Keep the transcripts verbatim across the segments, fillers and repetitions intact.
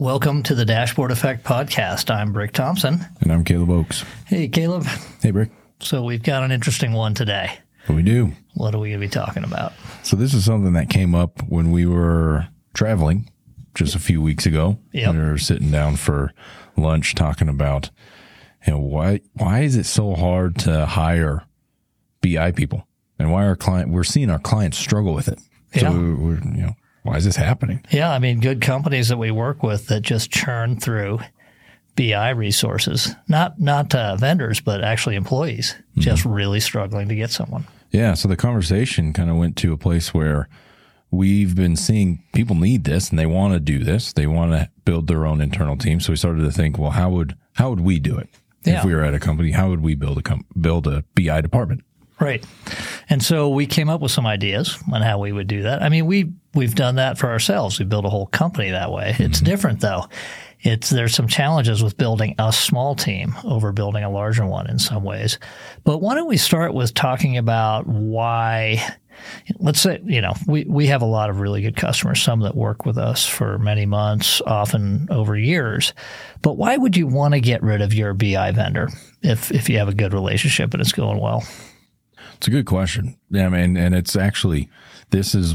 welcome to the Dashboard Effect podcast. I'm Brick Thompson. And I'm Caleb Oakes. Hey, Caleb. Hey, Brick. So we've got an interesting one today. What we do. What are we going to be talking about? So this is something that came up when we were traveling just a few weeks ago. Yep. We were sitting down for lunch talking about, you know, why why is it so hard to hire B I people, and why our client we're seeing our clients struggle with it. Yeah. So we're, we're, you know, why is this happening? Yeah, I mean, good companies that we work with that just churn through B I resources, not not uh, vendors, but actually employees, mm-hmm. just really struggling to get someone. Yeah, so the conversation kind of went to a place where we've been seeing people need this and they want to do this. They want to build their own internal team. So we started to think, well, how would how would we do it? Yeah. If we were at a company, how would we build a com- build a B I department? Right. And so we came up with some ideas on how we would do that. I mean, we, we've done that for ourselves. We built a whole company that way. It's mm-hmm. different, though. It's there's some challenges with building a small team over building a larger one in some ways. But why don't we start with talking about why – let's say, you know, we, we have a lot of really good customers, some that work with us for many months, often over years. But why would you want to get rid of your B I vendor if if you have a good relationship and it's going well? It's a good question. Yeah, I mean, and it's actually, this is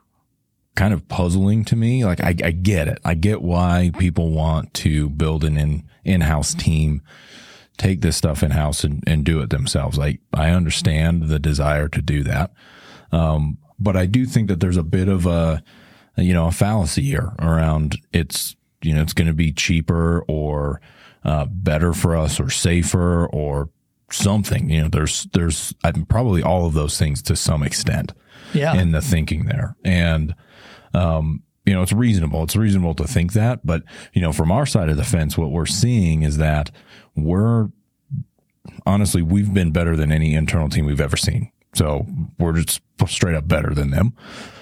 kind of puzzling to me. Like, I, I get it. I get why people want to build an in, in-house team, take this stuff in-house and, and do it themselves. Like, I understand the desire to do that. Um, but I do think that there's a bit of a, you know, a fallacy here around it's, you know, it's going to be cheaper or uh, better for us or safer or something. You know, there's, there's I'm probably all of those things to some extent yeah. in the thinking there. And, um, you know, it's reasonable. It's reasonable to think that. But, you know, from our side of the fence, what we're seeing is that we're honestly, we've been better than any internal team we've ever seen. So we're just straight up better than them.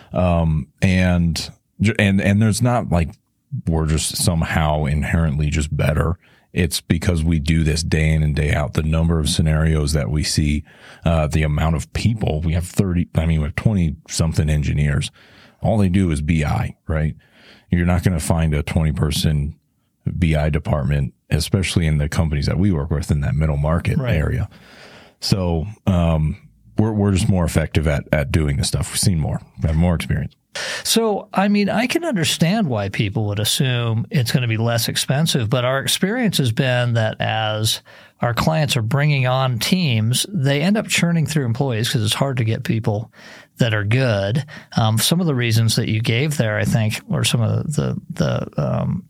Um, and, and, and there's not like we're just somehow inherently just better. It's because we do this day in and day out. The number of scenarios that we see, uh, the amount of people, we have thirty, I mean, we have twenty something engineers. All they do is B I, right? You're not going to find a twenty person B I department, especially in the companies that we work with in that middle market right. area. So, um, we're, we're just more effective at, at doing this stuff. We've seen more, we have more experience. So, I mean, I can understand why people would assume it's going to be less expensive, but our experience has been that as our clients are bringing on teams, they end up churning through employees because it's hard to get people that are good. Um, some of the reasons that you gave there, I think, or some of the, the, um,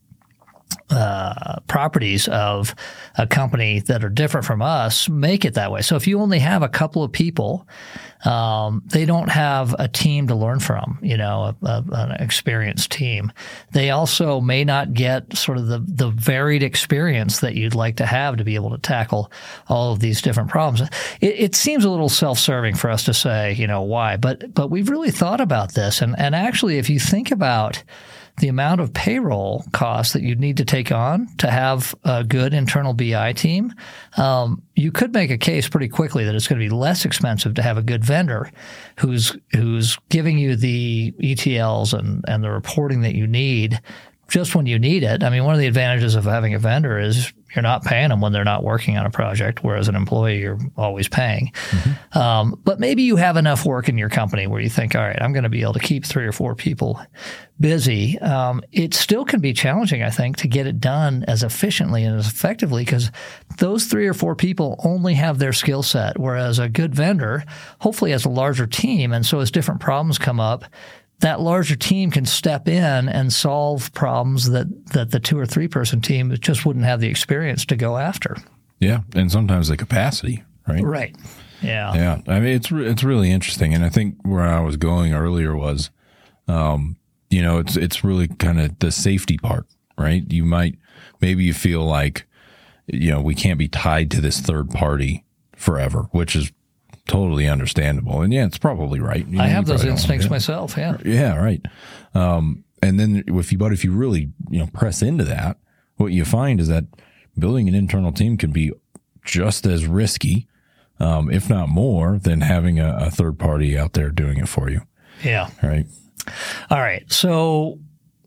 uh, properties of a company that are different from us make it that way. So if you only have a couple of people, um, they don't have a team to learn from, you know, a, a, an experienced team. They also may not get sort of the, the varied experience that you'd like to have to be able to tackle all of these different problems. It, it seems a little self-serving for us to say, you know, why, but, but we've really thought about this. And, and actually, if you think about the amount of payroll costs that you'd need to take on to have a good internal B I team, um, you could make a case pretty quickly that it's going to be less expensive to have a good vendor who's who's giving you the E T Ls and, and the reporting that you need just when you need it. I mean, one of the advantages of having a vendor is you're not paying them when they're not working on a project, whereas an employee, you're always paying. Mm-hmm. Um, but maybe you have enough work in your company where you think, all right, I'm going to be able to keep three or four people busy. Um, it still can be challenging, I think, to get it done as efficiently and as effectively because those three or four people only have their skill set, whereas a good vendor hopefully has a larger team. And so as different problems come up, that larger team can step in and solve problems that, that the two or three person team just wouldn't have the experience to go after. Yeah. And sometimes the capacity, right? Right. Yeah. Yeah. I mean, it's, re- it's really interesting. And I think where I was going earlier was, um, you know, it's, it's really kind of the safety part, right? You might, maybe you feel like, you know, we can't be tied to this third party forever, which is totally understandable. And yeah, it's probably right. You know, I have those instincts myself. Yeah. Yeah. Right. Um, and then if you, but if you really, you know, press into that, what you find is that building an internal team can be just as risky, um, if not more than having a, a third party out there doing it for you. Yeah. Right. All right. So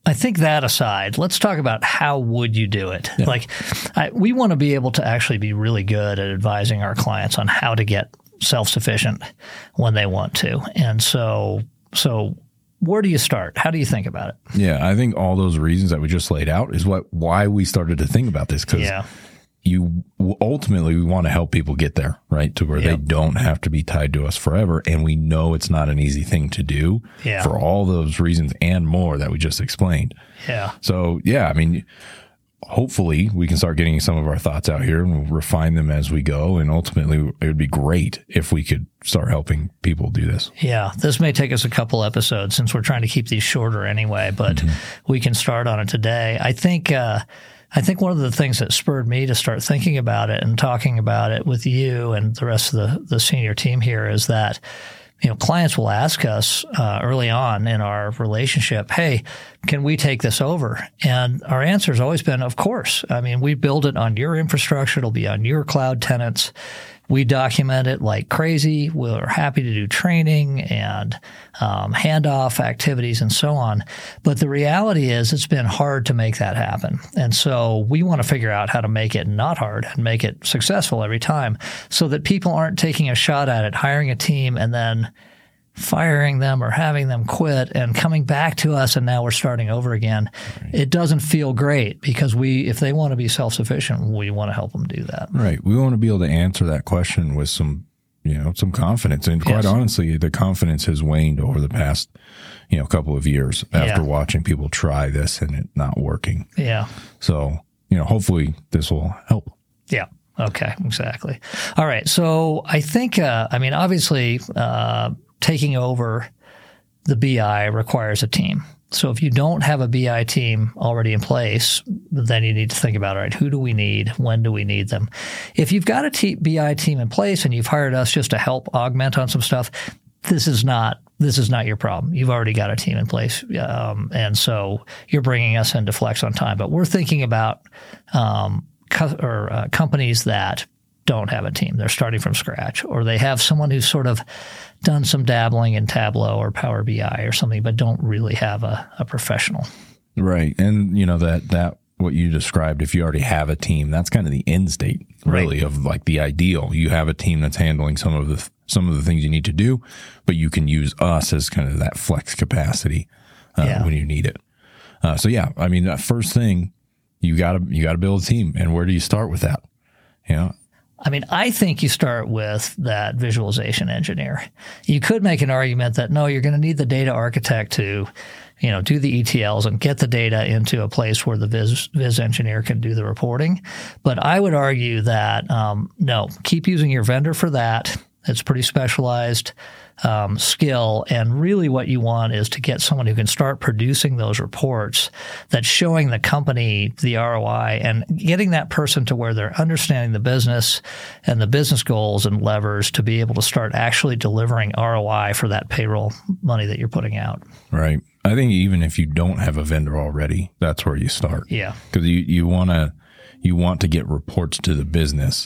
I think that aside, let's talk about how would you do it? Yeah. Like, I, we want to be able to actually be really good at advising our clients on how to get self-sufficient when they want to. And so, so where do you start? How do you think about it? Yeah, I think all those reasons that we just laid out is what why we started to think about this, because yeah. you ultimately we want to help people get there, right, to where yep. they don't have to be tied to us forever. And we know it's not an easy thing to do yeah. for all those reasons and more that we just explained. Yeah. So, yeah, I mean, hopefully we can start getting some of our thoughts out here and we'll refine them as we go. And ultimately, it would be great if we could start helping people do this. Yeah. This may take us a couple episodes since we're trying to keep these shorter anyway, but mm-hmm. we can start on it today. I think, uh, I think one of the things that spurred me to start thinking about it and talking about it with you and the rest of the, the senior team here is that, you know, clients will ask us uh, early on in our relationship, hey, can we take this over? And our answer has always been, of course. I mean, we build it on your infrastructure. It'll be on your cloud tenants. We document it like crazy. We're happy to do training and um, handoff activities and so on. But the reality is it's been hard to make that happen. And so we want to figure out how to make it not hard and make it successful every time so that people aren't taking a shot at it, hiring a team, and then firing them or having them quit and coming back to us and now we're starting over again. Right. It doesn't feel great because we, if they want to be self-sufficient, we want to help them do that. Right. We want to be able to answer that question with some, you know, some confidence. And quite yes. honestly, the confidence has waned over the past, you know, couple of years after yeah. watching people try this and it not working. Yeah. So, you know, hopefully this will help. Yeah. Okay. Exactly. All right. So I think, uh, I mean, obviously, uh, taking over the B I requires a team. So if you don't have a B I team already in place, then you need to think about, all right, who do we need? When do we need them? If you've got a t- B I team in place and you've hired us just to help augment on some stuff, this is not this is not your problem. You've already got a team in place. Um, and so you're bringing us in to flex on time. But we're thinking about um, co- or uh, companies that don't have a team. They're starting from scratch, or they have someone who's sort of done some dabbling in Tableau or Power B I or something, but don't really have a, a professional. Right. And, you know, that, that what you described, if you already have a team, that's kind of the end state, really, right. of like the ideal. You have a team that's handling some of the, some of the things you need to do, but you can use us as kind of that flex capacity uh, yeah. when you need it. Uh, so, yeah, I mean, that first thing, you got to, you got to build a team. And where do you start with that? You know, I mean, I think you start with that visualization engineer. You could make an argument that, no, you're going to need the data architect to, you know, do the E T Ls and get the data into a place where the viz, viz engineer can do the reporting. But I would argue that, um, no, keep using your vendor for that. It's pretty specialized um, skill. And really what you want is to get someone who can start producing those reports that's showing the company the R O I and getting that person to where they're understanding the business and the business goals and levers to be able to start actually delivering R O I for that payroll money that you're putting out. Right. I think even if you don't have a vendor already, that's where you start. Yeah. Because you, you want to you want to get reports to the business,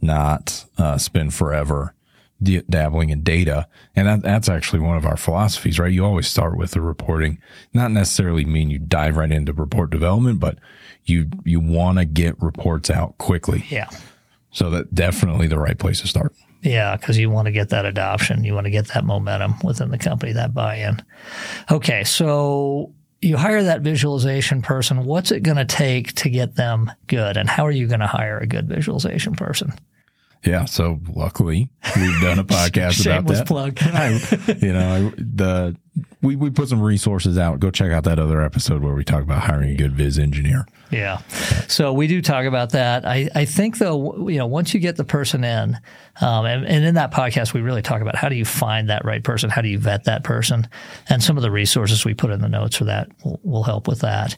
not uh, spend forever dabbling in data. And that, that's actually one of our philosophies, right? You always start with the reporting, not necessarily mean you dive right into report development, but you, you want to get reports out quickly. Yeah. So that's definitely the right place to start. Yeah. Cause you want to get that adoption. You want to get that momentum within the company, that buy-in. Okay. So you hire that visualization person. What's it going to take to get them good? And how are you going to hire a good visualization person? Yeah. So luckily we've done a podcast about that. Plug. I, you know, I, the, we, we put some resources out. Go check out that other episode where we talk about hiring a good viz engineer. Yeah. So we do talk about that. I, I think though, you know, once you get the person in, um, and, and in that podcast, we really talk about how do you find that right person? How do you vet that person? And some of the resources we put in the notes for that will, will help with that.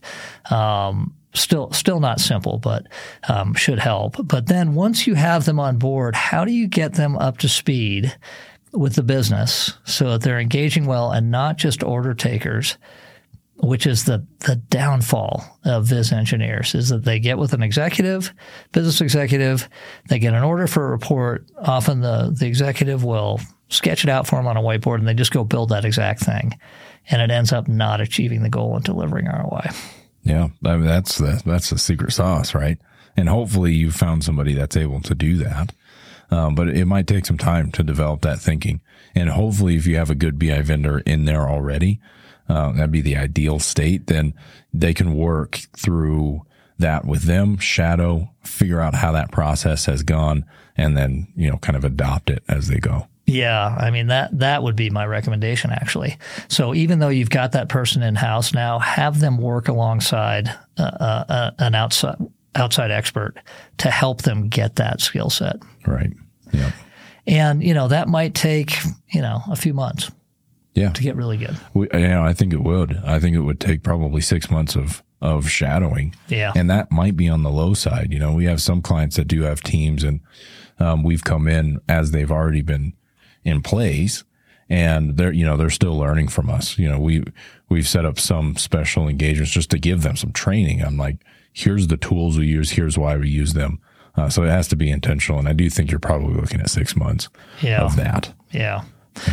Um, Still, still not simple, but um, should help. But then once you have them on board, how do you get them up to speed with the business so that they're engaging well and not just order takers, which is the, the downfall of viz engineers, is that they get with an executive, business executive, they get an order for a report. Often the, the executive will sketch it out for them on a whiteboard and they just go build that exact thing. and it ends up not achieving the goal and delivering R O I. Yeah, I mean, that's the, that's the secret sauce, right? And hopefully you found somebody that's able to do that. Um, but it might take some time to develop that thinking. And hopefully if you have a good B I vendor in there already, uh, that'd be the ideal state, then they can work through that with them, shadow, figure out how that process has gone, and then, you know, kind of adopt it as they go. Yeah, I mean, that that would be my recommendation, actually. So even though you've got that person in-house now, have them work alongside uh, uh, an outside outside expert to help them get that skill set. Right. Yeah. And, you know, that might take, you know, a few months. Yeah. To get really good. We, you know, I think it would. I think it would take probably six months of of shadowing. Yeah. And that might be on the low side. You know, we have some clients that do have teams, and um, we've come in as they've already been in place, and they're, you know, they're still learning from us. You know, we, we've set up some special engagements just to give them some training. I'm like, here's the tools we use. Here's why we use them. Uh, so it has to be intentional. And I do think you're probably looking at six months yeah. of that. Yeah.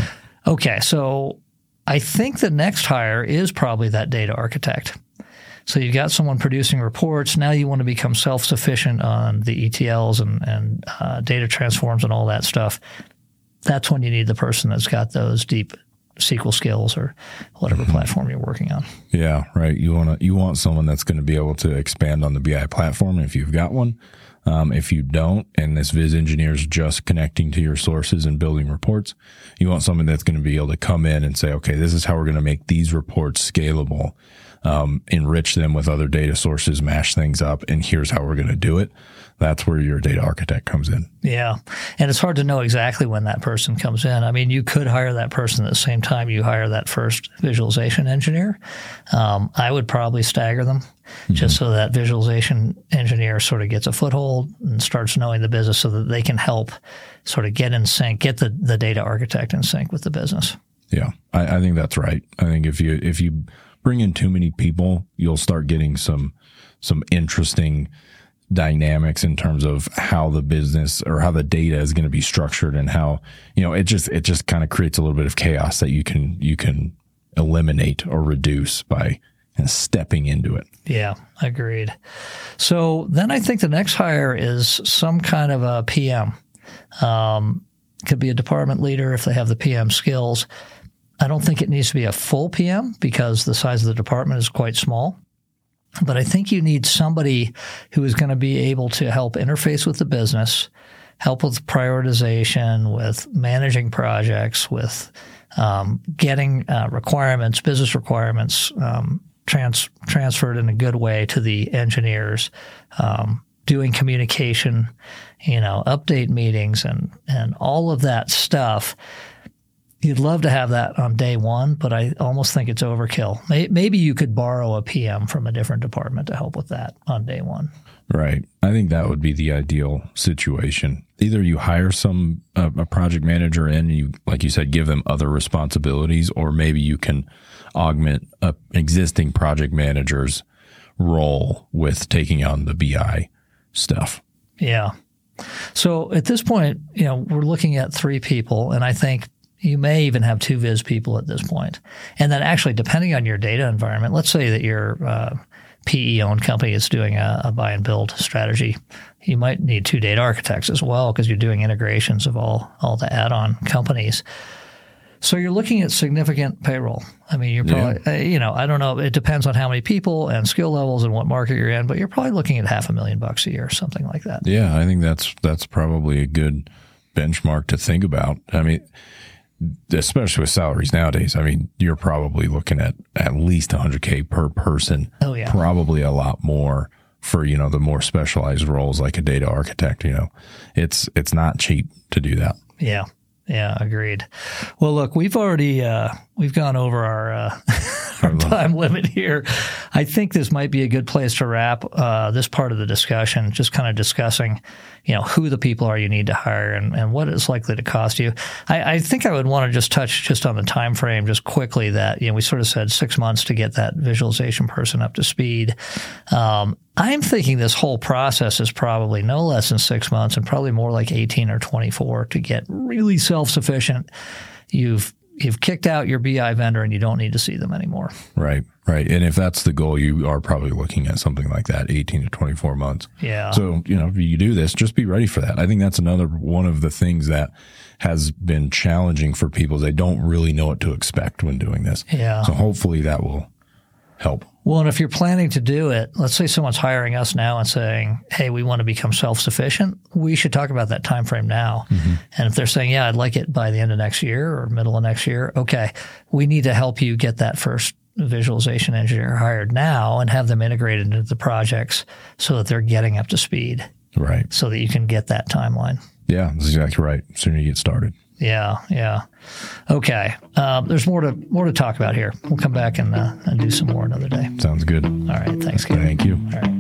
Okay. So I think the next hire is probably that data architect. So you've got someone producing reports. Now you want to become self-sufficient on the E T Ls and, and uh, data transforms and all that stuff. That's when you need the person that's got those deep S Q L skills or whatever mm-hmm. platform you're working on. Yeah, right. You want to, you want someone that's going to be able to expand on the B I platform if you've got one. Um, if you don't, and this Viz engineer is just connecting to your sources and building reports, you want someone that's going to be able to come in and say, okay, this is how we're going to make these reports scalable, um, enrich them with other data sources, mash things up, and here's how we're going to do it. That's where your data architect comes in. Yeah. And it's hard to know exactly when that person comes in. I mean, you could hire that person at the same time you hire that first visualization engineer. Um, I would probably stagger them mm-hmm. just so that visualization engineer sort of gets a foothold and starts knowing the business so that they can help sort of get in sync, get the, the data architect in sync with the business. Yeah, I, I think that's right. I think if you if you bring in too many people, you'll start getting some some interesting dynamics in terms of how the business or how the data is going to be structured, and how, you know, it just it just kind of creates a little bit of chaos that you can you can eliminate or reduce by kind of stepping into it. Yeah, agreed. So then I think the next hire is some kind of a P M. Um, could be a department leader if they have the P M skills. I don't think it needs to be a full P M because the size of the department is quite small. But I think you need somebody who is going to be able to help interface with the business, help with prioritization, with managing projects, with um, getting uh, requirements, business requirements um, trans- transferred in a good way to the engineers, um, doing communication, you know, update meetings and, and all of that stuff. You'd love to have that on day one, but I almost think it's overkill. Maybe you could borrow a P M from a different department to help with that on day one. Right. I think that would be the ideal situation. Either you hire some uh, a project manager in, and you, like you said, give them other responsibilities, or maybe you can augment a existing project manager's role with taking on the B I stuff. Yeah. So at this point, you know, we're looking at three people, and I think you may even have two Viz people at this point. And then actually, depending on your data environment, let's say that your uh, P E-owned company is doing a, a buy and build strategy. You might need two data architects as well because you're doing integrations of all, all the add-on companies. So you're looking at significant payroll. I mean, you're probably, yeah. uh, you know, I don't know. It depends on how many people and skill levels and what market you're in, but you're probably looking at half a million bucks a year, something like that. Yeah, I think that's that's probably a good benchmark to think about. I mean, especially with salaries nowadays, I mean, you're probably looking at at least one hundred K per person. Oh, yeah. Probably a lot more for, you know, the more specialized roles like a data architect. You know, it's it's not cheap to do that. Yeah. Yeah, agreed. Well, look, we've already uh, we've gone over our uh, our time limit here. I think this might be a good place to wrap uh, this part of the discussion, just kind of discussing, you know, who the people are you need to hire and, and what it's likely to cost you. I, I think I would want to just touch just on the time frame just quickly that, you know, we sort of said six months to get that visualization person up to speed. Um, I'm thinking this whole process is probably no less than six months and probably more like eighteen or twenty-four to get really self-sufficient. You've you've kicked out your B I vendor and you don't need to see them anymore. Right, right. And if that's the goal, you are probably looking at something like that, eighteen to twenty-four months. Yeah. So, you know, if you do this, just be ready for that. I think that's another one of the things that has been challenging for people. They don't really know what to expect when doing this. Yeah. So hopefully that will help. Well, and if you're planning to do it, let's say someone's hiring us now and saying, hey, we want to become self-sufficient, we should talk about that time frame now. Mm-hmm. And if they're saying, yeah, I'd like it by the end of next year or middle of next year, okay, we need to help you get that first visualization engineer hired now and have them integrated into the projects so that they're getting up to speed. Right. So that you can get that timeline. Yeah, that's exactly right. The sooner you get started. Yeah, yeah. Okay. Um, there's more to more to talk about here. We'll come back and, uh, and do some more another day. Sounds good. All right. Thanks, Kevin. Thank you. All right.